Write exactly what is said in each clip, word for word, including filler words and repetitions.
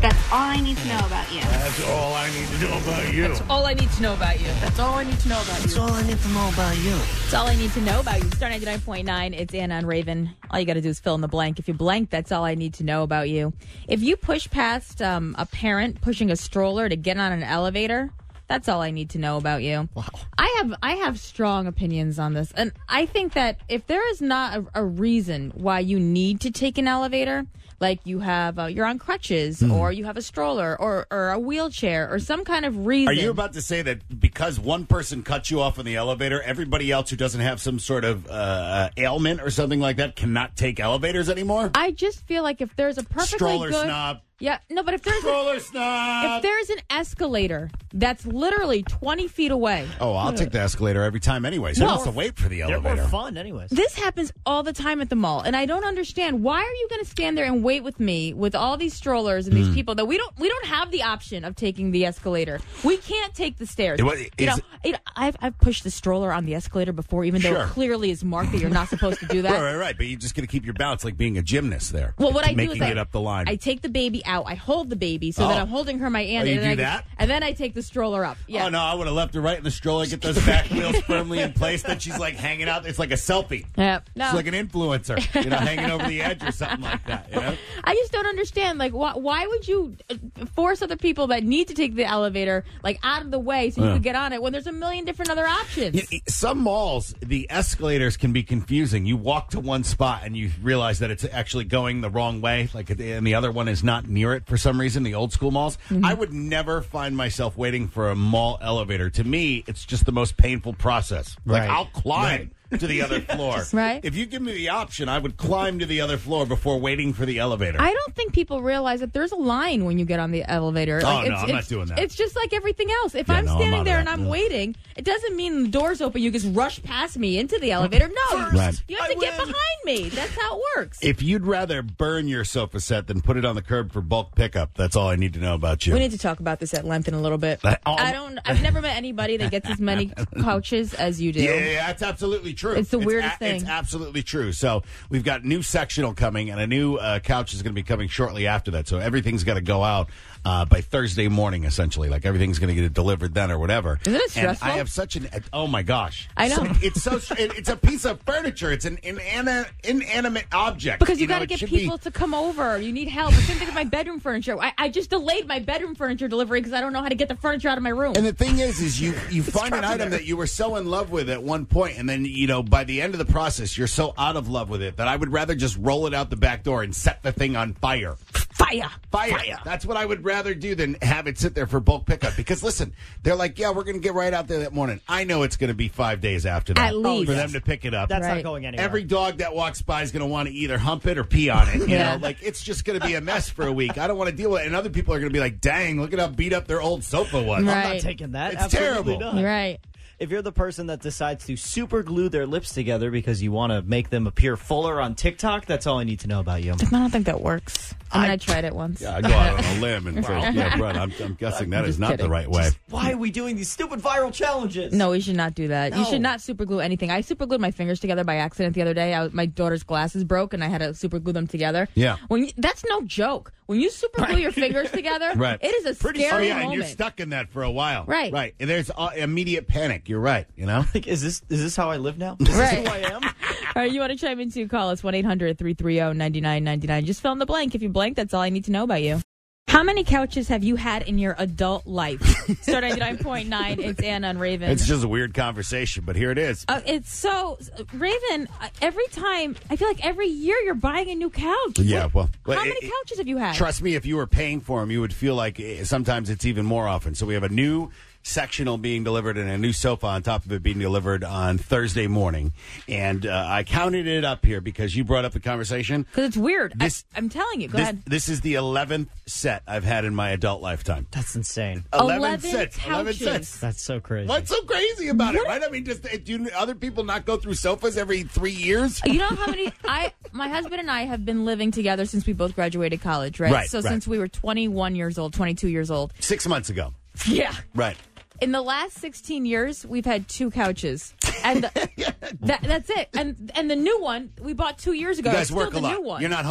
That's all I need to know about you. That's all I need to know about you. That's all I need to know about you. That's all I need to know about That's you. all I need to know about you. That's all I need to know about you. Star ninety-nine point nine, it's Anna and Raven. All you got to do is fill in the blank. If you blank, that's all I need to know about you. If you push past um, a parent pushing a stroller to get on an elevator, that's all I need to know about you. Wow. I have I have strong opinions on this. And I think that if there is not a, a reason why you need to take an elevator, like you have, uh, you're on crutches, Mm. or you have a stroller, or, or a wheelchair, or some kind of reason. Are you about to say that because one person cuts you off in the elevator, everybody else who doesn't have some sort of uh, ailment or something like that cannot take elevators anymore? I just feel like if there's a perfectly Stroller good, snob. yeah, no, but if there's a, Stroller snob. if there's an escalator that's literally twenty feet away, Oh, I'll take the escalator every time anyway. So I don't have to wait for the They're elevator. more fun, anyways. this happens all the time at the mall, and I don't understand why are you going to stand there and wait with me with all these strollers and these Hmm. people that we don't we don't have the option of taking the escalator. We can't take the stairs. It wa- you is know, it, I've I've pushed the stroller on the escalator before, even though Sure. it clearly is marked that you're not supposed to do that. Right, right, right. But you're just going to keep your balance like being a gymnast there. Well, what I do making is I, it up the line. I take the baby out. I hold the baby so that Oh. I'm holding her my aunt. Oh, you and then do I, that? And then I take the stroller up. Yeah. Oh, no, I would have left her right in the stroller, get those back wheels firmly in place. Then she's like hanging out. It's like a selfie. Yeah. No. It's like an influencer, you know, hanging over the edge or something like that. You know? I just don't understand. Like, why, why would you uh, force other people that need to take the elevator like out of the way so you Yeah. can get on it when there's a million different other options? Y- Some malls, the escalators can be confusing. You walk to one spot and you realize that it's actually going the wrong way, like, and the other one is not near it for some reason. The old school malls, Mm-hmm. I would never find myself waiting for a mall elevator. To me, it's just the most painful process. Like, Right. I'll climb to the other floor. Right. If you give me the option, I would climb to the other floor before waiting for the elevator. I don't think people realize that there's a line when you get on the elevator. Oh, Like, no, it's, I'm not it's, doing that. It's just like everything else. If Yeah, I'm no, I'm standing out of there that. and I'm Yeah. waiting, it doesn't mean the door's open. You just rush past me into the elevator. No, you- Right. you have to I get win. behind me. That's how it works. If you'd rather burn your sofa set than put it on the curb for bulk pickup, that's all I need to know about you. We need to talk about this at length in a little bit. Uh, oh. I don't. I've never met anybody that gets as many couches as you do. Yeah, yeah, yeah, that's absolutely true. It's the weirdest a- thing. It's absolutely true. So we've got new sectional coming, and a new uh, couch is going to be coming shortly after that. So everything's got to go out uh, by Thursday morning, essentially. Like everything's going to get delivered then or whatever. Isn't it stressful? And I have such an oh my gosh, I know. So- it's so it, it's a piece of furniture. It's an inana, inanimate object Because you, know, got to it get should people be- to come over. You need help. The same thing with my bedroom furniture. I, I just delayed my bedroom furniture delivery because I don't know how to get the furniture out of my room. And the thing is, is you you find an item that you were so in love with at one point, and then you know by the end of the process, you're so out of love with it that I would rather just roll it out the back door and set the thing on fire. Fire. Fire. That's what I would rather do than have it sit there for bulk pickup. Because listen, they're like, yeah, we're going to get right out there that morning. I know it's going to be five days after that At least. for them to pick it up. That's Right. not going anywhere. Every dog that walks by is going to want to either hump it or pee on it. You Yeah. know, like it's just going to be a mess for a week. I don't want to deal with it. And other people are going to be like, dang, look at how beat up their old sofa was. I'm Right. not taking that. It's Absolutely terrible. not. Right. If you're the person that decides to super glue their lips together because you want to make them appear fuller on TikTok, that's all I need to know about you. I don't think that works. I mean, I, tried it once. Yeah, I go out on a limb and say, yeah, Brett, I'm, I'm guessing that is just not kidding. the right way. Why are we doing these stupid viral challenges? No, we should not do that. You No. should not super glue anything. I super glued my fingers together by accident the other day. I was, my daughter's glasses broke, and I had to super glue them together. Yeah. When you, that's no joke. When you super glue your fingers together, Right. it is a Pretty- scary Oh, yeah, and moment. you're stuck in that for a while. Right. Right. And there's uh, immediate panic. You're right, you know? Like, is this is this how I live now? Is this Right. who I am? All right, you want to chime in too? Call us one eight hundred three three zero nine nine nine nine. Just fill in the blank. If you blank, that's all I need to know about you. How many couches have you had in your adult life? Star ninety-nine point nine, it's Anna and Raven. It's just a weird conversation, but here it is. Uh, it's so, Raven, uh, every time, I feel like every year you're buying a new couch. Yeah, well, How well, many it- it- couches have you had? Trust me, if you were paying for them, you would feel like eh, sometimes it's even more often. So we have a new sectional being delivered and a new sofa on top of it being delivered on Thursday morning. And uh, I counted it up here because you brought up the conversation. Because it's weird. This- I, I'm telling you. Go This, ahead. this is the eleventh set I've had in my adult lifetime. That's insane. eleven, eleven sets. eleven couches. sets. That's so crazy. What's so crazy about it, What? right? I mean, just eh, do other people not go through sofas every three years? You know how many I my husband and I have been living together since we both graduated college, right? Right, so right. since we were twenty-one years old, twenty-two years old. Six months ago. Yeah. Right. In the last sixteen years, we've had two couches. And the, that, that's it. And and the new one we bought two years ago. You It's guys work still a the lot. new one. You're not home.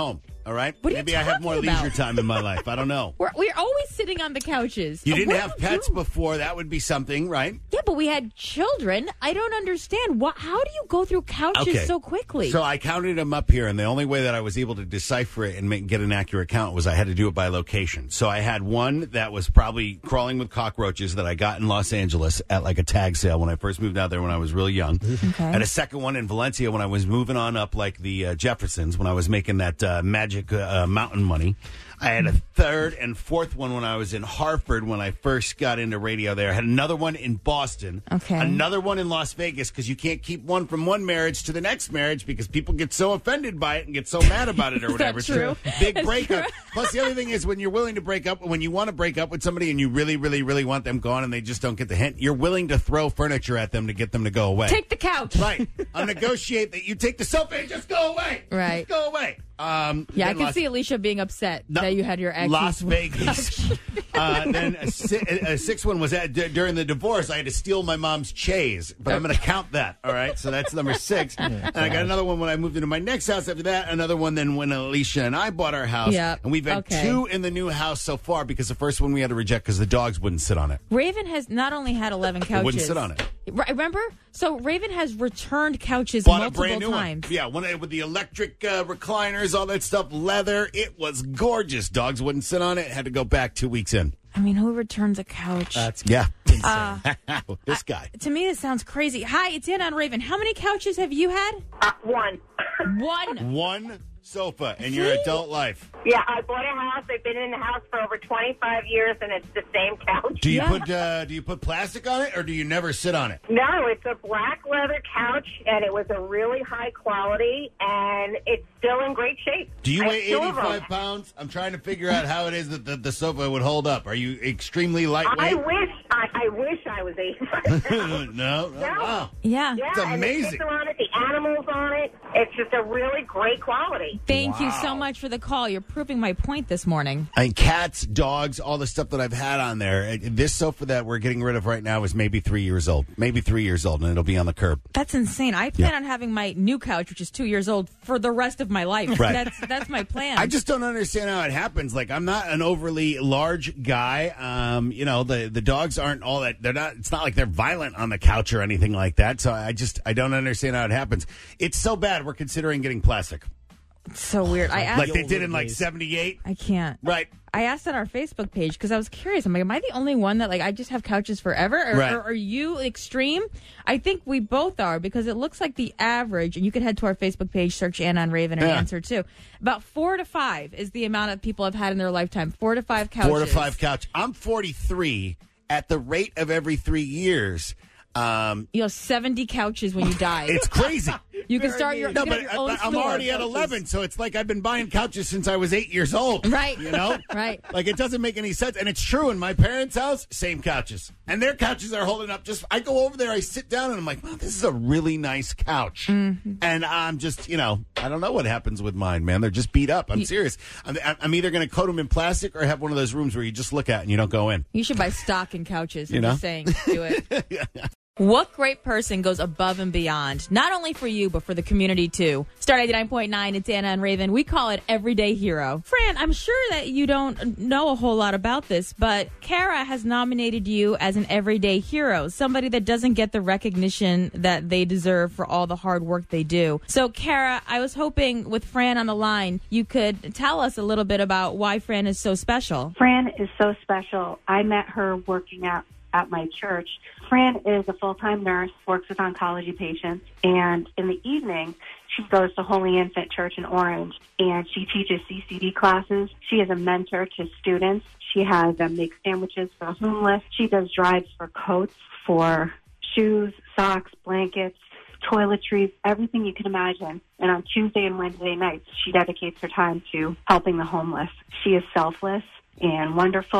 All right? What are you Maybe I have more talking about? leisure time in my life. I don't know. We're, we're always sitting on the couches. You didn't What have do you pets do? before. That would be something, right? Yeah, but we had children. I don't understand. What, how do you go through couches Okay. so quickly? So I counted them up here, and the only way that I was able to decipher it and make, get an accurate count was I had to do it by location. So I had one that was probably crawling with cockroaches that I got in Los Angeles at like a tag sale when I first moved out there when I was really young. Okay. I had a second one in Valencia when I was moving on up like the uh, Jeffersons when I was making that uh, magic uh, mountain money. I had a third and fourth one when I was in Hartford when I first got into radio there. I had another one in Boston. Okay. Another one in Las Vegas because you can't keep one from one marriage to the next marriage because people get so offended by it and get so mad about it or Is that whatever. true? It's a big That's breakup. true. Plus, the other thing is when you're willing to break up, when you want to break up with somebody and you really, really, really want them gone and they just don't get the hint, you're willing to throw furniture at them to get them to go away. Take the couch. Right. I'll negotiate that you take the sofa and just go away. Right. Just go away. Um, Yeah, I then can Las- see Alicia being upset No, that you had your ex. Las Vegas. uh, then a, si- a sixth one was at, d- during the divorce. I had to steal my mom's chaise, but I'm going to count that. All right, so that's number six. And I got another one when I moved into my next house. After that, another one. Then when Alicia and I bought our house, Yeah, and we've had okay. two in the new house so far because the first one we had to reject because the dogs wouldn't sit on it. Raven has not only had eleven couches. wouldn't sit on it. Right, remember? So Raven has returned couches Bought a multiple brand new times. one. Yeah, one with the electric uh, recliners, all that stuff, leather. It was gorgeous. Dogs wouldn't sit on it. Had to go back two weeks in. I mean, who returns a couch? That's Yeah. Uh, this guy. to me, this sounds crazy. Hi, it's Anna on Raven. How many couches have you had? Uh, one. One. One sofa in your See? adult life. Yeah, I bought a house. I've been in the house for over twenty-five years, and it's the same couch. Do you Yeah. put uh, do you put plastic on it or do you never sit on it? No, it's a black leather couch, and it was a really high quality, and it's still in great shape. Do you I weigh still have eighty-five them. pounds? I'm trying to figure out how it is that the, the sofa would hold up. Are you extremely I lightweight? wish I, I wish I was eighty-five pounds. no. No. Wow. Yeah. Yeah, It's and amazing. the kids are on it, the animals on it. It's just a really great quality. Thank you Wow. so much for the call. You're proving my point this morning. I mean, cats, dogs, all the stuff that I've had on there. Uh, This sofa that we're getting rid of right now is maybe three years old. Maybe three years old, and it'll be on the curb. That's insane. I plan Yeah. on having my new couch, which is two years old, for the rest of my life. Right. That's that's my plan. I just don't understand how it happens. Like, I'm not an overly large guy. Um, you know, the the dogs aren't all that. They're not. It's not like they're violent on the couch or anything like that. So I just I don't understand how it happens. It's so bad. We're considering getting plastic, It's so weird. I asked. like they did in like seventy-eight. I can't. Right. I asked on our Facebook page because I was curious. I'm like, am I the only one that like I just have couches forever, or, Right. or are you extreme? I think we both are because it looks like the average. And you can head to our Facebook page, search Anna on Raven, and Yeah. answer too. About four to five is the amount of people have had in their lifetime. Four to five couches. Four to five couch. I'm forty-three. At the rate of every three years, um, You know, seventy couches when you die. it's crazy. You can start your. No, you can but have your own I, I'm store. already at eleven, so it's like I've been buying couches since I was eight years old. Right. You know? Right. Like, it doesn't make any sense. And it's true. In my parents' house, same couches. And their couches are holding up. Just, I go over there, I sit down, and I'm like, wow, this is a really nice couch. Mm-hmm. And I'm just, you know, I don't know what happens with mine, man. They're just beat up. I'm serious. I'm, I'm either going to coat them in plastic or have one of those rooms where you just look at and you don't go in. You should buy stock in couches. I'm You know? just saying, do it. What great person goes above and beyond, not only for you, but for the community, too? Star ninety-nine point nine, it's Anna and Raven. We call it Everyday Hero. Fran, I'm sure that you don't know a whole lot about this, but Kara has nominated you as an everyday hero, somebody that doesn't get the recognition that they deserve for all the hard work they do. So, Kara, I was hoping with Fran on the line, you could tell us a little bit about why Fran is so special. Fran is so special. I met her working at, at my church. Fran is a full-time nurse, works with oncology patients, and in the evening, she goes to Holy Infant Church in Orange, and she teaches C C D classes. She is a mentor to students. She has them make sandwiches for the homeless. She does drives for coats, for shoes, socks, blankets, toiletries, everything you can imagine. And on Tuesday and Wednesday nights, she dedicates her time to helping the homeless. She is selfless and wonderful,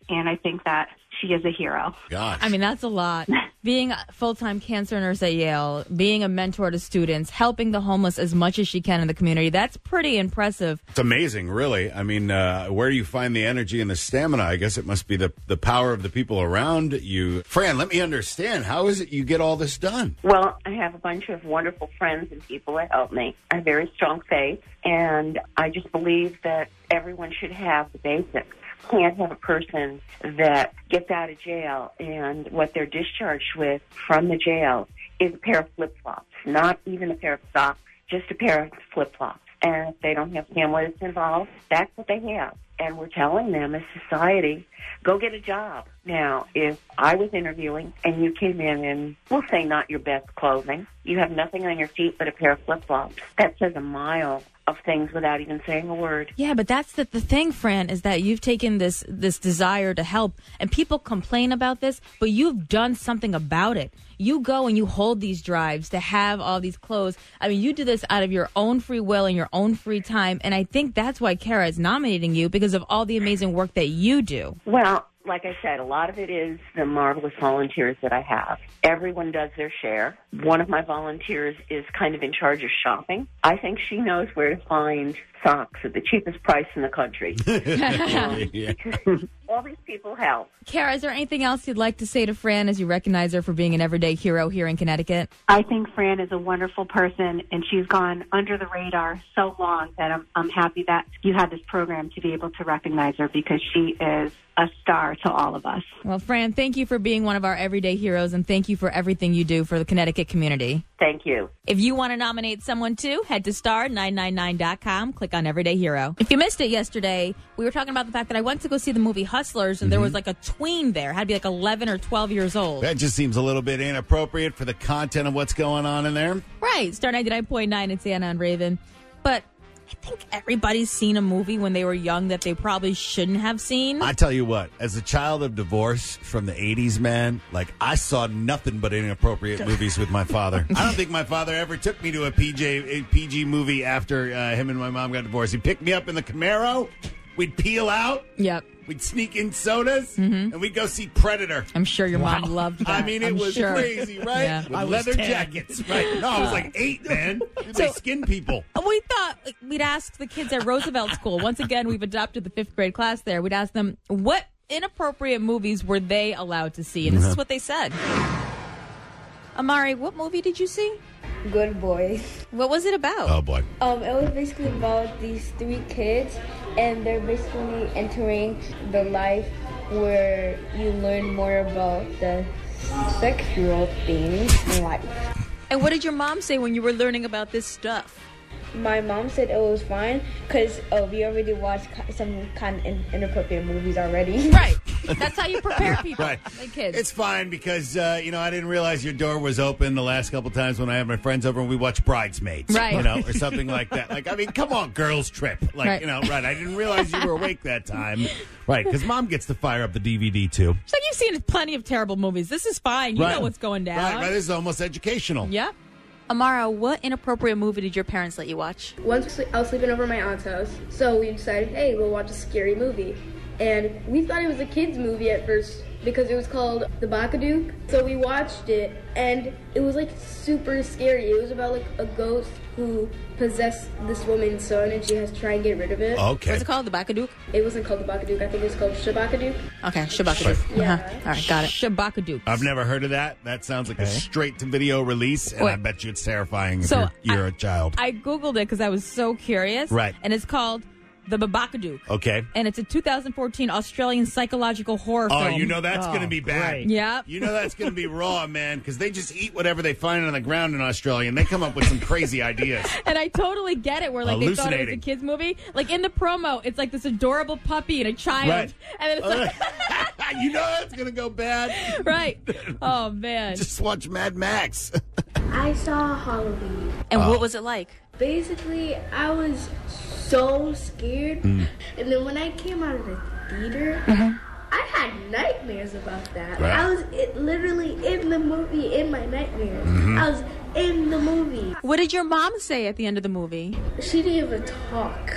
and I think that she is a hero. Gosh. I mean, that's a lot. Being a full-time cancer nurse at Yale, being a mentor to students, helping the homeless as much as she can in the community, that's pretty impressive. It's amazing, really. I mean, uh, where do you find the energy and the stamina? I guess it must be the, the power of the people around you. Fran, let me understand. How is it you get all this done? Well, I have a bunch of wonderful friends and people that help me. I have very strong faith, and I just believe that everyone should have the basics. Can't have a person that gets out of jail and what they're discharged with from the jail is a pair of flip-flops, not even a pair of socks, just a pair of flip-flops. And if they don't have family that's involved, that's what they have. And we're telling them as society, go get a job. Now, if I was interviewing and you came in in, we'll say not your best clothing, you have nothing on your feet but a pair of flip-flops, that says a mile of things without even saying a word. Yeah, but that's the, the thing, Fran, is that you've taken this this desire to help, and people complain about this, but you've done something about it. You go and you hold these drives to have all these clothes. I mean, you do this out of your own free will and your own free time, and I think that's why Kara is nominating you, because of all the amazing work that you do. Well, like I said, a lot of it is the marvelous volunteers that I have. Everyone does their share. One of my volunteers is kind of in charge of shopping. I think she knows where to find socks at the cheapest price in the country. Yeah. All these people help. Kara, is there anything else you'd like to say to Fran as you recognize her for being an everyday hero here in Connecticut? I think Fran is a wonderful person, and she's gone under the radar so long that I'm, I'm happy that you had this program to be able to recognize her, because she is a star to all of us. Well, Fran, thank you for being one of our everyday heroes, and thank you for everything you do for the Connecticut community. Thank you. If you want to nominate someone too, head to star nine nine nine dot com, click on Everyday Hero. If you missed it yesterday, we were talking about the fact that I went to go see the movie Hustlers, and mm-hmm. there was like a tween there. Had to be like eleven or twelve years old. That just seems a little bit inappropriate for the content of what's going on in there. Right. Star ninety-nine point nine, it's Anna and Raven. But I think everybody's seen a movie when they were young that they probably shouldn't have seen. I tell you what, as a child of divorce from the eighties, man, like I saw nothing but inappropriate movies with my father. I don't think my father ever took me to a P J a P G movie after uh, him and my mom got divorced. He picked me up in the Camaro. We'd peel out. Yep. We'd sneak in sodas, mm-hmm. and we'd go see Predator. I'm sure your wow. mom loved that. I mean, it I'm was sure. crazy, right? Yeah. With I was leather ten. jackets, right? No, I was like eight, man. They So- skin people. We thought like, we'd ask the kids at Roosevelt School. Once again, we've adopted the fifth grade class there. We'd ask them, what inappropriate movies were they allowed to see? And this is what they said. Amari, what movie did you see? Good Boys. What was it about? Oh, boy. Um, it was basically about these three kids, and they're basically entering the life where you learn more about the sexual things in life. And what did your mom say when you were learning about this stuff? My mom said it was fine because oh, we already watched ki- some kind of in- inappropriate movies already. Right. That's how you prepare people. Right. Like kids. It's fine because, uh, you know, I didn't realize your door was open the last couple times when I had my friends over and we watched Bridesmaids. Right. You know, or something like that. Like, I mean, come on, girls trip. Like, Right. you know, right. I didn't realize you were awake that time. Right. Because mom gets to fire up the D V D, too. It's like you've seen plenty of terrible movies. This is fine. You Right. know what's going down. Right, right. This is almost educational. Yeah. Amara, what inappropriate movie did your parents let you watch? Once I was sleeping over at my aunt's house, so we decided, hey, we'll watch a scary movie. And we thought it was a kid's movie at first because it was called The Babadook. So we watched it, and it was like super scary. It was about like a ghost who possessed this woman's son, and she has to try and get rid of it. Okay. What's it called? The Babadook? It wasn't called The Babadook. I think it was called Shabakadook. Okay, Shabakadook. Yeah. Uh-huh. All right, got it. Shabakadook. I've never heard of that. That sounds like a straight-to-video release, and Wait. I bet you it's terrifying if So, you're, you're I- a child. I Googled it because I was so curious. Right. And it's called The Babadook. Okay. And it's a two thousand fourteen Australian psychological horror Oh, film. you know that's going to be bad. great. Yep. You know that's going to be raw, man, because they just eat whatever they find on the ground in Australia, and they come up with some crazy ideas. And I totally get it where like they thought it was a Hallucinating. kid's movie. Like in the promo, it's like this adorable puppy and a child. Right. And then it's like You know that's going to go bad. right. Oh man. Just watch Mad Max. I saw Halloween. And Oh. what was it like? Basically, I was so scared. Mm. And then when I came out of the theater, I had nightmares about that. Right. I was it, literally in the movie in my nightmares. I was in the movie. What did your mom say at the end of the movie? She gave a talk.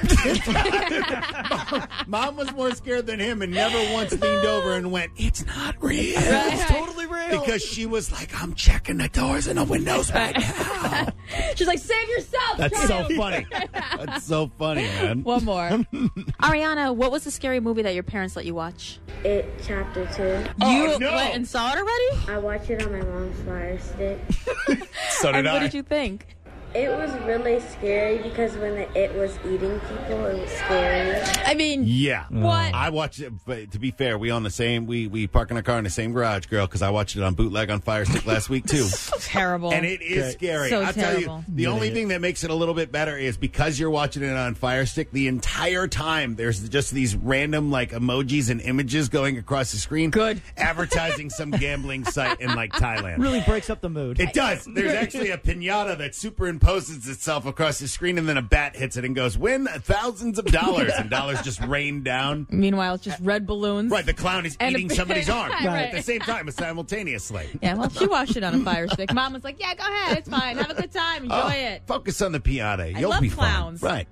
Mom was more scared than him and never once leaned over and went, "It's not real." Right. It's totally real. Because she was like, "I'm checking the doors and the windows right now." She's like, save yourself, That's so child. funny. That's so funny, man. One more. Ariana, what was the scary movie that your parents let you watch? It chapter two. Oh, you no. went and saw it already? I watched it on my mom's Fire Stick. So did And I. what did you think? It was really scary because when the, it was eating people, it was scary. I mean, Yeah. What? I watched it, but to be fair, we own the same, we, we park in our car in the same garage, girl, because I watched it on bootleg on Fire Stick last week, too. terrible. And it is scary. So I'll tell terrible. you, the only thing that makes it a little bit better is because you're watching it on Fire Stick, the entire time there's just these random like emojis and images going across the screen. Good. Advertising some gambling site in like Thailand. Really breaks up the mood. It does. There's actually a pinata that superimposes itself across the screen, and then a bat hits it and goes, "Win thousands of dollars," and dollars just rain down. Meanwhile, it's just red balloons. Right, the clown is And a- eating somebody's arm Right. at the same time, simultaneously. Yeah, well, she watched it on a Fire Stick. Mom was like, yeah, go ahead. It's fine. Have a good time. Enjoy Oh, it. Focus on the pinata. You'll love be clowns. fine. Right.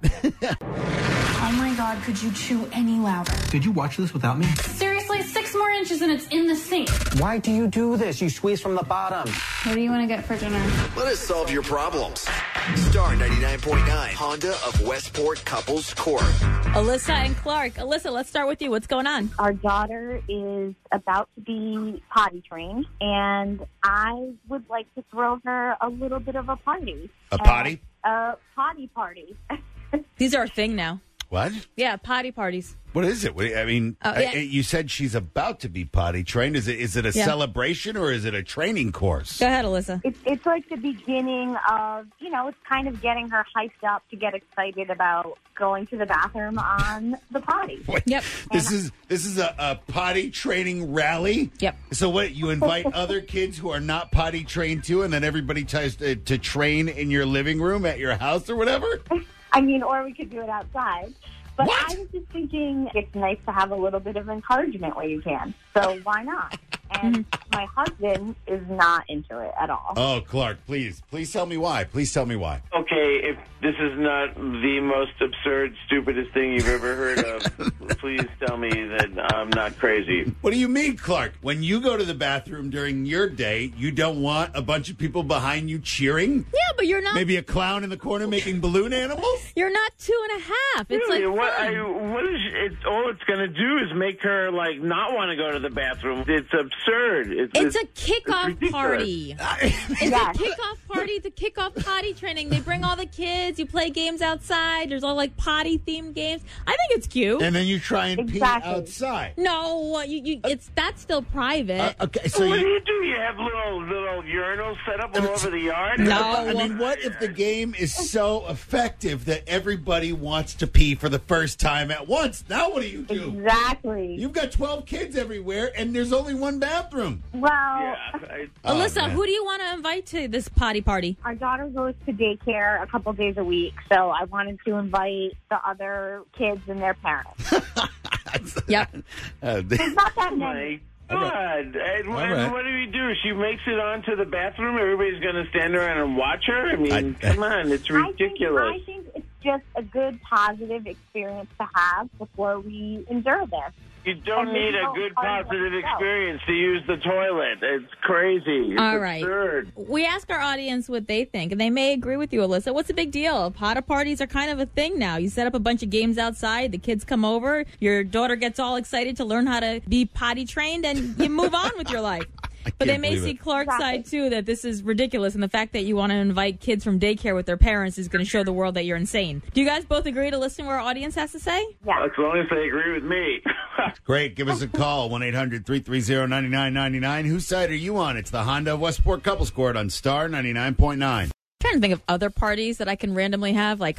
Oh my God, could you chew any louder? Did you watch this without me? Seriously, six more inches and it's in the sink. Why do you do this? You squeeze from the bottom. What do you want to get for dinner? Let us solve your problems. Star ninety-nine point nine, Honda of Westport Couples Court. Alyssa and Clark. Alyssa, let's start with you. What's going on? Our daughter is about to be potty trained, and I would like to throw her a little bit of a party. A potty? Uh, a potty party. These are a thing now. What? Yeah, potty parties. What is it? What- I mean, Oh, yeah. I- you said she's about to be potty trained. Is it is it a Yeah. celebration or is it a training course? Go ahead, Alyssa. It's, it's like the beginning of, you know, it's kind of getting her hyped up to get excited about going to the bathroom on the potty. Wait, Yep. This is this is a, a potty training rally. Yep. So what? You invite other kids who are not potty trained too, and then everybody tries to, to train in your living room at your house or whatever. I mean, or we could do it outside. But What? I was just thinking it's nice to have a little bit of encouragement where you can. So why not? And my husband is not into it at all. Oh, Clark, please, please tell me why. Please tell me why. Okay, if this is not the most absurd, stupidest thing you've ever heard of, please tell me that I'm not crazy. What do you mean, Clark? When you go to the bathroom during your day, you don't want a bunch of people behind you cheering? Yeah, but you're not. Maybe a clown in the corner making balloon animals? You're not two and a half. It's Really, like what? fun. I, what is it? All it's going to do is make her like not want to go to the bathroom. It's absurd. It's, It's a it's kickoff ridiculous. party. It's Yes. a kickoff party to kick off potty training. They bring all the kids. You play games outside. There's all like potty themed games. I think it's cute. And then you try and Exactly. pee outside. no, you, you it's that's still private. Uh, okay, so what do you, you do? You have little little urinals set up all over the yard? No. I mean, what if the game is so effective that everybody wants to pee for the first time at once? Now what do you do? Exactly. You've got twelve kids everywhere, and there's only one bathroom. Well, Yeah, I, Oh, Alyssa, man. who do you want to invite to this potty party? our daughter goes to daycare a couple days a week, so I wanted to invite the other kids and their parents. Yep. Uh, There's not that Oh many. my God. And, All and right. what do we do? She makes it onto the bathroom. Everybody's going to stand around and watch her? I mean, I- come on. It's I think, ridiculous. I think it's just a good, positive experience to have before we endure this. You don't And maybe need a don't good, party positive yourself. experience to use the toilet. It's crazy. It's All right. absurd. We ask our audience what they think, and they may agree with you, Alyssa. What's the big deal? Potty parties are kind of a thing now. You set up a bunch of games outside, the kids come over, your daughter gets all excited to learn how to be potty trained, and you move on with your life. But they can't may believe see it. Clark's Exactly. side, too, that this is ridiculous, and the fact that you want to invite kids from daycare with their parents is going to show the world that you're insane. Do you guys both agree to listen to what our audience has to say? Yeah. As long as they agree with me. Great. Give us a call, one eight hundred three three zero nine nine nine nine. Whose side are you on? It's the Honda of Westport Couples Court on Star ninety-nine point nine. I'm trying to think of other parties that I can randomly have, like a,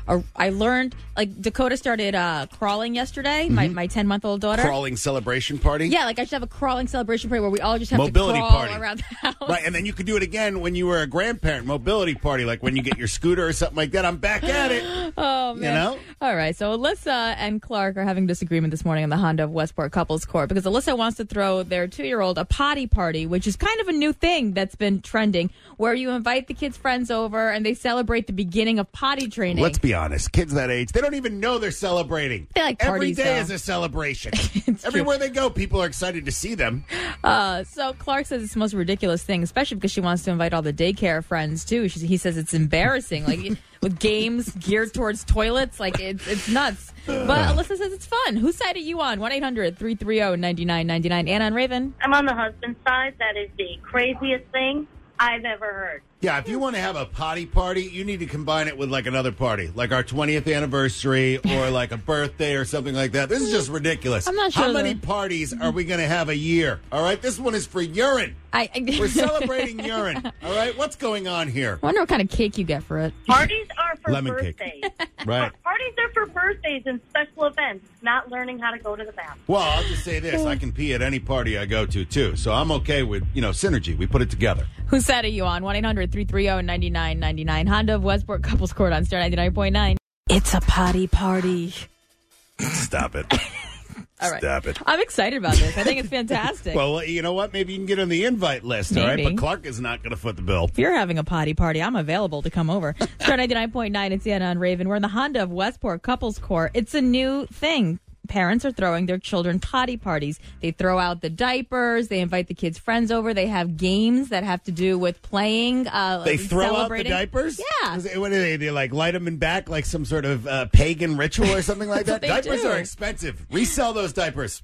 a, I learned, like, Dakota started uh, crawling yesterday, my, my ten-month-old daughter. Crawling celebration party? Yeah, like I should have a crawling celebration party where we all just have Mobility to crawl party. around the house. Right, and then you could do it again when you were a grandparent. Mobility party, like when you get your scooter or something like that. I'm back at it. Oh, man. You know? All right, so Alyssa and Clark are having disagreement this morning on the Honda of Westport Couples Court because Alyssa wants to throw their two-year-old a potty party, which is kind of a new thing that's been trending, where you invite the kids' friends over and they celebrate the beginning of potty training. Let's be honest. Kids that age, they don't even know they're celebrating. They like Every parties, day though. is a celebration. Everywhere they go, people are excited to see them. Uh, so Clark says it's the most ridiculous thing, especially because she wants to invite all the daycare friends, too. She, he says it's embarrassing, like with games geared towards toilets. Like, it's, it's nuts. But Alyssa says it's fun. Whose side are you on? one eight hundred three three zero nine nine nine nine. Anna on Raven. I'm on the husband's side. That is the craziest thing I've ever heard. Yeah, if you want to have a potty party, you need to combine it with like another party, like our twentieth anniversary or like a birthday or something like that. This is just ridiculous. I'm not sure How many that- parties are we going to have a year? All right, this one is for urine. I, I, We're celebrating urine. All right, what's going on here? I wonder what kind of cake you get for it. Parties are for Lemon cake. birthdays. Right. Parties are for birthdays and special events, not learning how to go to the bathroom. Well, I'll just say this: I can pee at any party I go to too, so I'm okay with you know synergy. We put it together. Whose side are you on? one eight hundred three three zero nine nine nine nine. Honda of Westport Couples Court on Star ninety-nine point nine. It's a potty party. Stop it. All right. Stop it. I'm excited about this. I think it's fantastic. Well, you know what? Maybe you can get on the invite list, all right? Maybe. But Clark is not going to foot the bill. If you're having a potty party, I'm available to come over. Star ninety-nine point nine, it's Anna on Raven. We're in the Honda of Westport Couples Court. It's a new thing. Parents are throwing their children potty parties. They throw out the diapers. They invite the kids' friends over. They have games that have to do with playing. Uh, They throw out the celebrating. diapers? Yeah. Is it- What do they do? Like light them in back like some sort of uh, pagan ritual or something like that? That's what they Diapers do. are expensive. Resell those diapers.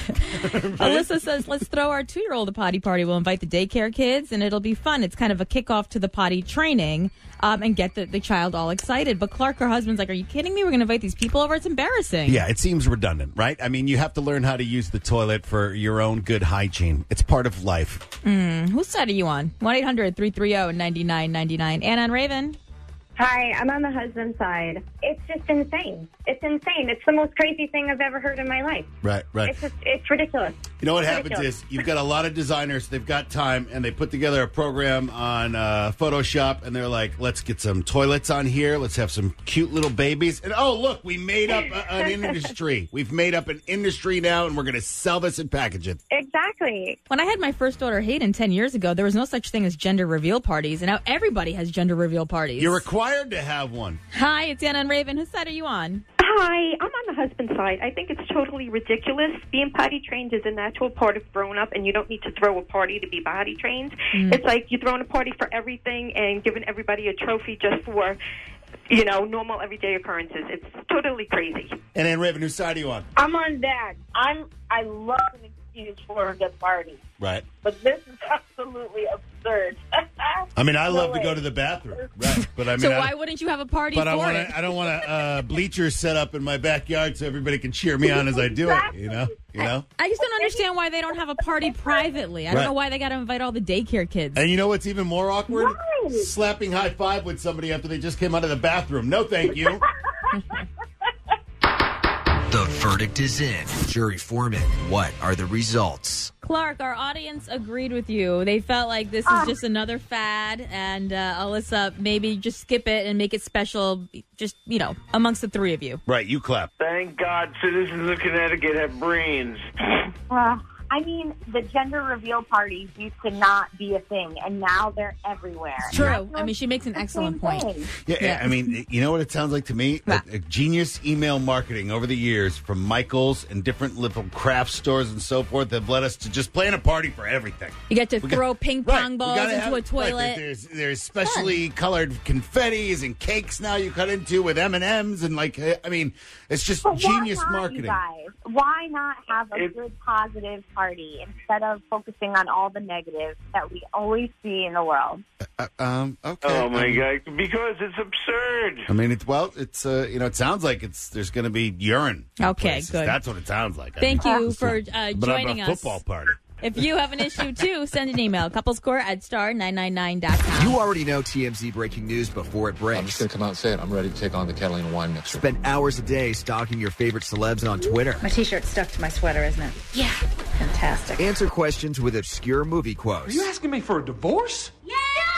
Alyssa says, let's throw our two-year-old a potty party. We'll invite the daycare kids, and it'll be fun. It's kind of a kickoff to the potty training um, and get the, the child all excited. But Clark, her husband's like, are you kidding me? We're going to invite these people over? It's embarrassing. Yeah, it seems redundant, right? I mean, you have to learn how to use the toilet for your own good hygiene. It's part of life. Mm, whose side are you on? one eight hundred three three zero nine nine nine nine. Anna on Raven. Hi, I'm on the husband's side. It's just insane. It's insane. It's the most crazy thing I've ever heard in my life. Right, right. It's just, it's ridiculous. You know what It's happens ridiculous. is you've got a lot of designers, they've got time, and they put together a program on uh, Photoshop, and they're like, let's get some toilets on here. Let's have some cute little babies. And, oh, look, we made up a, an industry. We've made up an industry now, and we're going to sell this and package it. Exactly. When I had my first daughter, Hayden, ten years ago, there was no such thing as gender reveal parties, and now everybody has gender reveal parties. You're required to have one. Hi, it's Anna on Raven. Whose side are you on? Hi, I'm on the husband's side. I think it's totally ridiculous. Being potty trained is a natural part of growing up, and you don't need to throw a party to be potty trained. Mm. It's like you're throwing a party for everything and giving everybody a trophy just for, you know, normal everyday occurrences. It's totally crazy. And then, Raven, whose side are you on? I'm on that. I'm. I love an excuse for a good party, Right. but this is absolutely absurd. I mean, I No love way. to go to the bathroom. Right. But I mean, so I, why wouldn't you have a party but for I want it? to. I don't want to uh, bleachers set up in my backyard so everybody can cheer me on as I do it. You know. You know. I just don't understand why they don't have a party privately. I don't Right. know why they got to invite all the daycare kids. And you know what's even more awkward? Slapping high five with somebody after they just came out of the bathroom. No, thank you. The verdict is in. Jury foreman, what are the results? Clark, our audience agreed with you. They felt like this is just another fad, and uh, Alyssa, maybe just skip it and make it special, just, you know, amongst the three of you. Right, you clap. Thank God citizens of Connecticut have brains. Uh, I mean, the gender reveal parties used to not be a thing, and now they're everywhere. It's true. I mean, she makes an excellent point. Yeah, Yeah. I mean, you know what it sounds like to me? A, a genius email marketing over the years from Michaels and different little craft stores and so forth have led us to just plan a party for everything. You get to We got- throw ping Right, pong we balls gotta into have- a toilet. right, there's there's specially colored confettis and cakes now you cut into with M and M's and like I mean, it's just But genius why not, marketing. You guys? Why not have a good, positive party instead of focusing on all the negative that we always see in the world? Uh, um, okay. Oh my um, God! Because it's absurd. I mean, it's well, it's uh, you know, it sounds like it's there's going to be urine. in Okay, places. good. That's what it sounds like. I Thank mean, you it's for not- uh, but I'm joining a us. football party. If you have an issue, too, send an email. Couplescore at star nine nine nine dot com. You already know T M Z breaking news before it breaks. I'm just going to come out and say it. I'm ready to take on the Catalina wine mixer. Spend hours a day stalking your favorite celebs on Twitter. My t-shirt's stuck to my sweater, isn't it? Yeah. Fantastic. Answer questions with obscure movie quotes. Are you asking me for a divorce? Yay!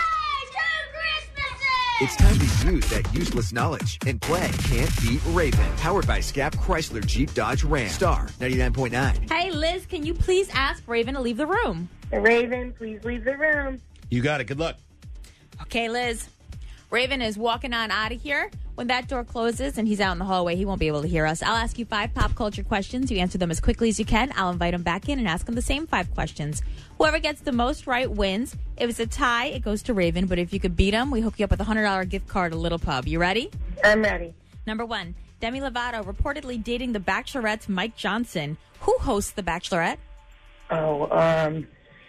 It's time to use that useless knowledge and play Can't Beat Raven. Powered by Scap Chrysler Jeep Dodge Ram. Star ninety-nine point nine. Hey, Liz, can you please ask Raven to leave the room? Raven, please leave the room. You got it. Good luck. Okay, Liz. Raven is walking on out of here. When that door closes and he's out in the hallway, he won't be able to hear us. I'll ask you five pop culture questions. You answer them as quickly as you can. I'll invite him back in and ask him the same five questions. Whoever gets the most right wins. If it's a tie, it goes to Raven. But if you could beat him, we hook you up with a one hundred dollars gift card at Little Pub. You ready? I'm ready. Number one, Demi Lovato reportedly dating The Bachelorette's Mike Johnson. Who hosts The Bachelorette? Oh, um...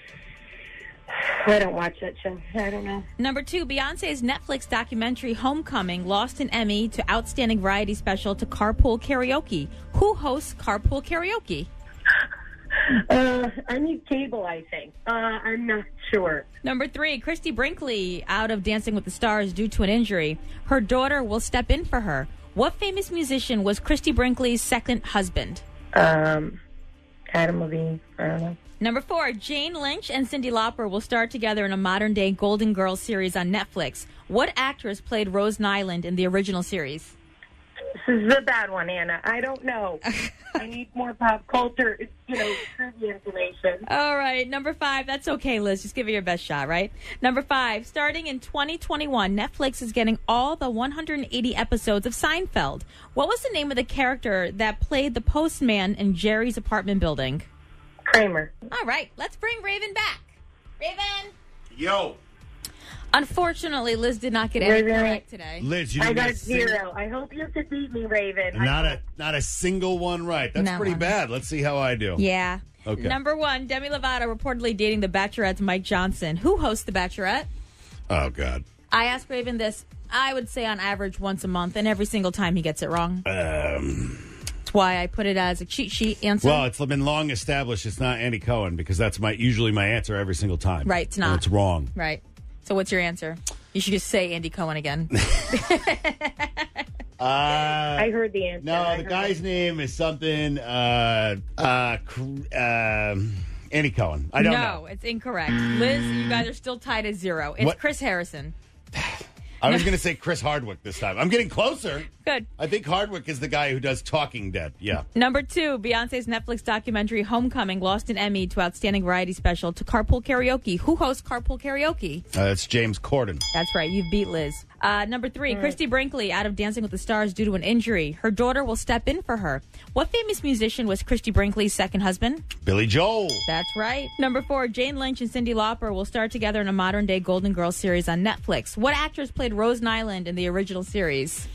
I don't watch that show. I don't know. Number two, Beyonce's Netflix documentary Homecoming lost an Emmy to Outstanding Variety Special to Carpool Karaoke. Who hosts Carpool Karaoke? Uh, I need cable, I think. Uh, I'm not sure. Number three, Christy Brinkley out of Dancing with the Stars due to an injury. Her daughter will step in for her. What famous musician was Christy Brinkley's second husband? Um, Adam Levine. I don't know. Number four, Jane Lynch and Cyndi Lauper will star together in a modern-day Golden Girls series on Netflix. What actress played Rose Nyland in the original series? This is a bad one, Anna. I don't know. I need more pop culture, you know, trivia information. All right, number five. That's okay, Liz. Just give it your best shot, right? Number five, starting in twenty twenty-one, Netflix is getting all the one hundred eighty episodes of Seinfeld. What was the name of the character that played the postman in Jerry's apartment building? Kramer. All right, let's bring Raven back. Raven! Yo. Unfortunately, Liz did not get any correct today. Liz, you I didn't got get a single- zero. I hope you could beat me, Raven. Not I a not a single one right. That's Not pretty one. bad. Let's see how I do. Yeah. Okay. Number one, Demi Lovato reportedly dating The Bachelorette's Mike Johnson. Who hosts The Bachelorette? Oh, God. I asked Raven this, I would say on average once a month, and every single time he gets it wrong. Um, That's why I put it as a cheat sheet answer. well, it's been long established it's not Andy Cohen because that's my usually my answer every single time. Right, it's not. And it's wrong. Right. So what's your answer? You should just say Andy Cohen again. Uh, I heard the answer. No, I the heard guy's it. name is something. Uh, uh, cr- um, Andy Cohen. I don't no, know. it's incorrect. Liz, you guys are still tied at zero. It's What? Chris Harrison. I was going to say Chris Hardwick this time. I'm getting closer. Good. I think Hardwick is the guy who does Talking Dead. Yeah. Number two, Beyonce's Netflix documentary Homecoming lost an Emmy to Outstanding Variety Special to Carpool Karaoke. Who hosts Carpool Karaoke? Uh, it's James Corden. That's right. You've beat Liz. Uh, number three, Christy Brinkley out of Dancing with the Stars due to an injury. Her daughter will step in for her. What famous musician was Christy Brinkley's second husband? Billy Joel. That's right. Number four, Jane Lynch and Cyndi Lauper will star together in a modern-day Golden Girls series on Netflix. What actress played Rose Nyland in the original series?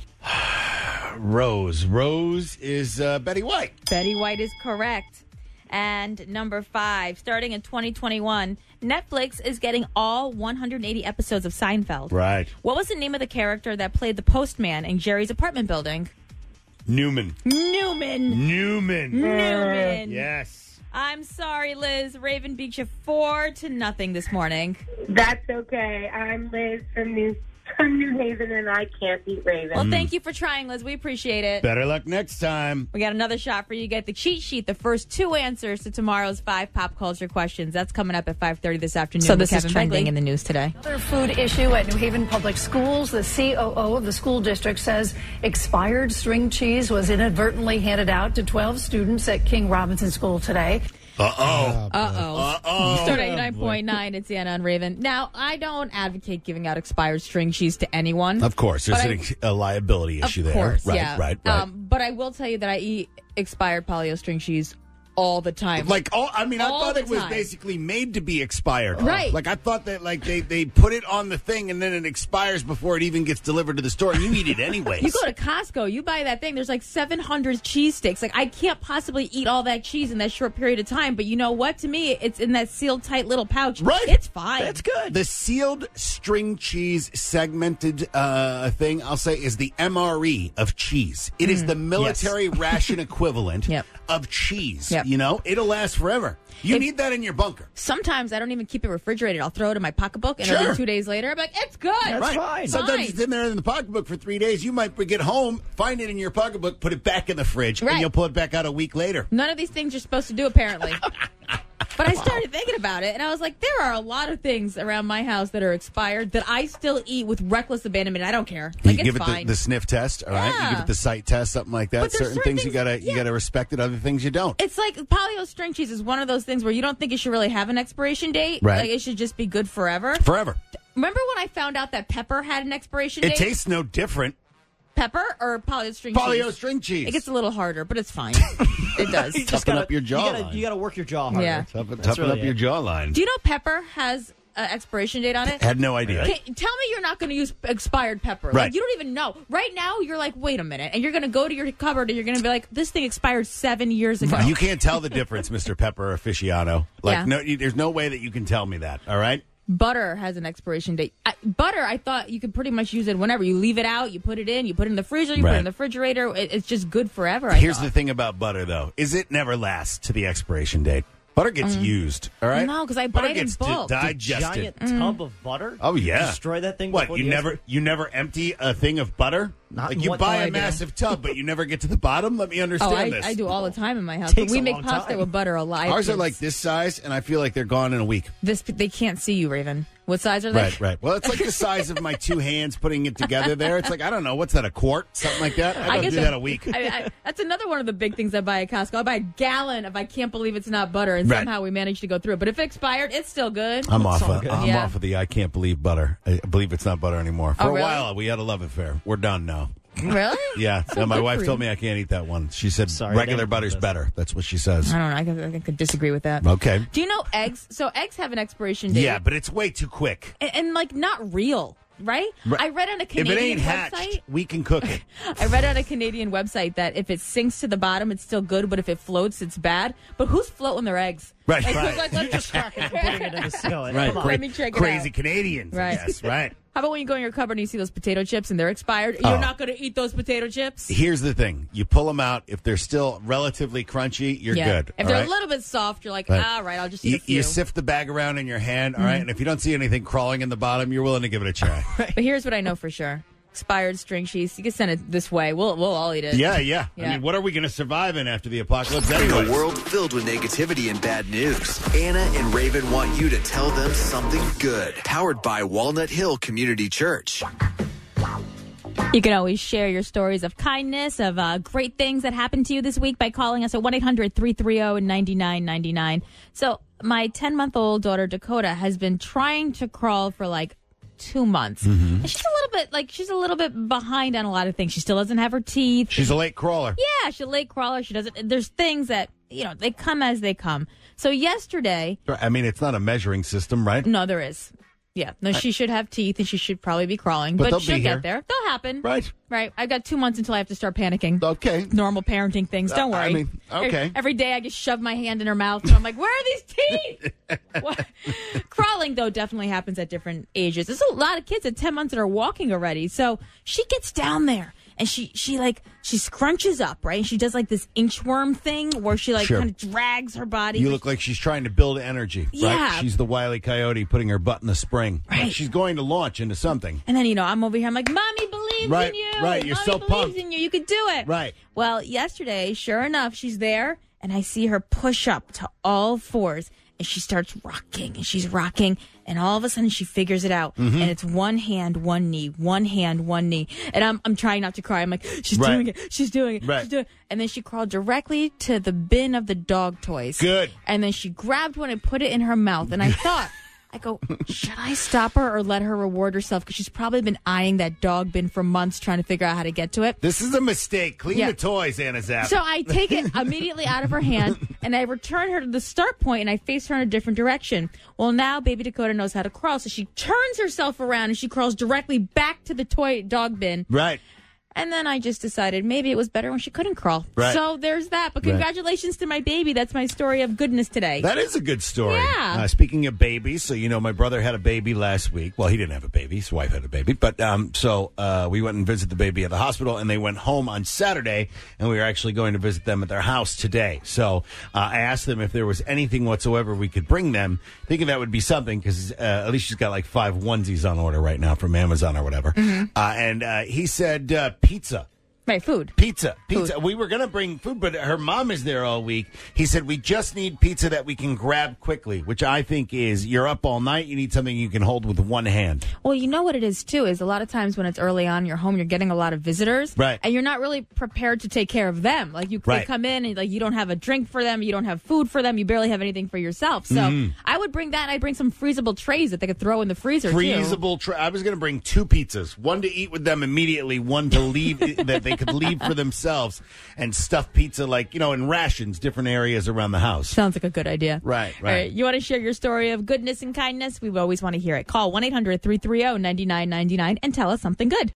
Rose. Rose is uh, Betty White. Betty White is correct. And number five, starting in twenty twenty-one, Netflix is getting all one hundred eighty episodes of Seinfeld. Right. What was the name of the character that played the postman in Jerry's apartment building? Newman. Newman. Newman. Newman. Yes. I'm sorry, Liz. Raven beat you four to nothing this morning. That's okay. I'm Liz from New from New Haven, and I can't beat Raven. Well, thank you for trying, Liz. We appreciate it. Better luck next time. We got another shot for you. Get the cheat sheet, the first two answers to tomorrow's five pop culture questions. That's coming up at five thirty this afternoon. So this with is Kevin trending Begley in the news today. Another food issue at New Haven Public Schools. The C O O of the school district says expired string cheese was inadvertently handed out to twelve students at King Robinson School today. Uh-oh. Uh-oh. Uh-oh. Start at ninety-nine point nine. It's Anna and Raven. Now, I don't advocate giving out expired string cheese to anyone. Of course. There's But an, I- a liability issue of there. course, right, yeah. right, right. Um, but I will tell you that I eat expired polio string cheese all the time. Like, all, I mean, I All thought the it was time. basically made to be expired. Right. Like, I thought that, like, they, they put it on the thing and then it expires before it even gets delivered to the store, and you eat it anyways. You go to Costco, you buy that thing, there's like seven hundred cheese sticks. Like, I can't possibly eat all that cheese in that short period of time, but you know what? To me, it's in that sealed tight little pouch. Right. It's fine. That's good. The sealed string cheese segmented uh, thing, I'll say, is the M R E of cheese. It is the military ration equivalent Yep. of cheese. Yep. You know, it'll last forever. You If- need that in your bunker. Sometimes I don't even keep it refrigerated. I'll throw it in my pocketbook, and Sure. it'll be two days later. I'm like, it's good. right. Sometimes Fine. it's in there in the pocketbook for three days. You might get home, find it in your pocketbook, put it back in the fridge, Right. and you'll pull it back out a week later. None of these things you're supposed to do, apparently. But I started thinking about it, and I was like, there are a lot of things around my house that are expired that I still eat with reckless abandonment. I don't care. Like, you it's give it fine. the, the sniff test, all right? You Yeah. give it the sight test, something like that. But there's Certain, certain things, you things- gotta you yeah. gotta respect it. Other things you don't. It's like Polly-O string cheese is one of those things where you don't think it should really have an expiration date. Right. Like, it should just be good forever. Forever. Remember when I found out that pepper had an expiration It date? tastes no different. Pepper or Polly-O string Polly-O cheese? string cheese. It gets a little harder, but it's fine. It does. You just Toughen gotta- up your You gotta, jawline. you gotta work your jaw harder. Yeah. Toughen, That's toughen really up your it. jawline. Do you know pepper has an expiration date on it? Had no idea. Okay, tell me you're not going to use expired pepper. Right. Like, you don't even know. Right now, you're like, wait a minute. And you're going to go to your cupboard and you're going to be like, this thing expired seven years ago. You can't tell the difference, Mister Pepper aficionado. Like, Yeah. no, you, there's no way that you can tell me that. All right. Butter has an expiration date. I, butter, I thought you could pretty much use it whenever. You leave it out, you put it in, you put it in the freezer, you put it Right. in the refrigerator. It, it's just good forever. I Here's thought. the thing about butter, though, is it never lasts to the expiration date. Butter gets used. All right. No, 'cause I butter buy it in gets di- bulk. The digested. Giant tub of butter? Oh yeah. Destroy that thing. What before you the never you never empty a thing of butter? Not like in you what buy time a I do. massive tub, but you never get to the bottom. Let me understand Oh, I, this. I do all the time in my house. Takes But we a make long pasta time. with butter a lot. Ours are like this size, and I feel like they're gone in a week. this. They can't see you, Raven. What size are they? Right, right. Well, it's like the size of my two hands putting it together there. It's like, I don't know, what's that, a quart? Something like that? I don't guess do that a week. I, I, that's another one of the big things I buy at Costco. I buy a gallon of I can't believe it's not butter, and Right. somehow we managed to go through it. But if it expired, it's still good. I'm off. all Of, good. I'm Yeah. off of the I can't believe butter. I believe it's not butter anymore. For Oh, a really? while, we had a love affair. We're done now. Really? Yeah. No, my good wife for told you. me I can't eat that one. She said Sorry, regular Dave. butter's better. That's what she says. I don't know. I could, I could disagree with that. Okay. Do you know eggs? So eggs have an expiration date. Yeah, but it's way too quick. and, and like not real, right? Right. I read on a If Canadian it ain't website. hatched, we can cook it. I read on a Canadian website that if it sinks to the bottom, it's still good, but if it floats, it's bad. But who's floating their eggs? Right. Like, who's Right. like, let's Just cracking it and putting it in the skillet. Right. Come on. Cra- Let me check it crazy out. Canadians, Right. I guess. Right. How about when you go in your cupboard and you see those potato chips and they're expired? You're Oh. not going to eat those potato chips? Here's the thing. You pull them out. If they're still relatively crunchy, you're yeah. good. If all they're right? a little bit soft, you're like, Right. all right, I'll just eat you, a few. you sift the bag around in your hand, all right? And if you don't see anything crawling in the bottom, you're willing to give it a try. But here's what I know for sure. Expired string cheese. You can send it this way. We'll we'll all eat it. Yeah, yeah. I Yeah. mean, what are we going to survive in after the apocalypse In anyway? a world filled with negativity and bad news, Anna and Raven want you to tell them something good. Powered by Walnut Hill Community Church. You can always share your stories of kindness, of uh, great things that happened to you this week by calling us at one eight hundred three three zero nine nine nine nine. So my ten-month-old daughter, Dakota, has been trying to crawl for like two months. Mm-hmm. And she's a little bit, like, she's a little bit behind on a lot of things. She still doesn't have her teeth. She's a late crawler. Yeah, she's a late crawler. She doesn't, there's things that, you know, they come as they come. So yesterday, I mean, it's not a measuring system, right? no, there is. Yeah, no, she should have teeth and she should probably be crawling, But but, they'll she'll be get here. there. They'll happen. Right. Right. I've got two months until I have to start panicking. Okay. Normal parenting things. Don't Uh, I worry. mean, okay. Every, every day I just shove my hand in her mouth and I'm like, where are these teeth? What? Crawling, though, definitely happens at different ages. There's a lot of kids at ten months that are walking already. So she gets down there and she, she like, she scrunches up, right? And she does like this inchworm thing where she like Sure. kind of drags her body. You look like she's trying to build energy, Yeah. right? She's the Wile E. Coyote putting her butt in the spring. Right. She's going to launch into something. And then, you know, I'm over here. I'm like, Mommy believes Right, in you. right, you're Mommy so believes pumped. in you. You could do it. Right. Well, yesterday, sure enough, she's there, and I see her push up to all fours, and she starts rocking, and she's rocking, and all of a sudden she figures it out, Mm-hmm. and it's one hand, one knee, one hand, one knee, and I'm I'm trying not to cry. I'm like, she's Right. doing it, she's doing it, Right. she's doing it, and then she crawled directly to the bin of the dog toys. Good. And then she grabbed one and put it in her mouth, and I thought. I go, should I stop her or let her reward herself? Because she's probably been eyeing that dog bin for months trying to figure out how to get to it. This is a mistake. Clean Yeah. the toys, Anna Zapp. So I take it immediately out of her hand and I return her to the start point and I face her in a different direction. Well, now baby Dakota knows how to crawl. So she turns herself around and she crawls directly back to the toy dog bin. Right. And then I just decided maybe it was better when she couldn't crawl. Right. So there's that. But Right. congratulations to my baby. That's my story of goodness today. That is a good story. Yeah. Uh, speaking of babies, so you know, my brother had a baby last week. Well, he didn't have a baby; his wife had a baby. But um, so uh, we went and visited the baby at the hospital, and they went home on Saturday, and we were actually going to visit them at their house today. So uh, I asked them if there was anything whatsoever we could bring them, thinking that would be something because uh, at least she's got like five onesies on order right now from Amazon or whatever. Mm-hmm. Uh, and uh, he said uh, pizza. Right, food. Pizza. Pizza. We were going to bring food, but her mom is there all week. He said, we just need pizza that we can grab quickly, which I think is you're up all night. You need something you can hold with one hand. Well, you know what it is, too, is a lot of times when it's early on in your home, you're getting a lot of visitors. Right. And you're not really prepared to take care of them. Like, you Right. they come in and like you don't have a drink for them. You don't have food for them. You barely have anything for yourself. So Mhm. I would bring that. And I'd bring some freezable trays that they could throw in the freezer, too. Freezable tray. I was going to bring two pizzas, one to eat with them immediately, one to leave that they could leave for themselves, and stuff pizza like, you know, in rations, different areas around the house. Sounds like a good idea. Right, All right. right. You want to share your story of goodness and kindness? We always want to hear it. Call one eight hundred three three zero nine nine nine nine and tell us something good.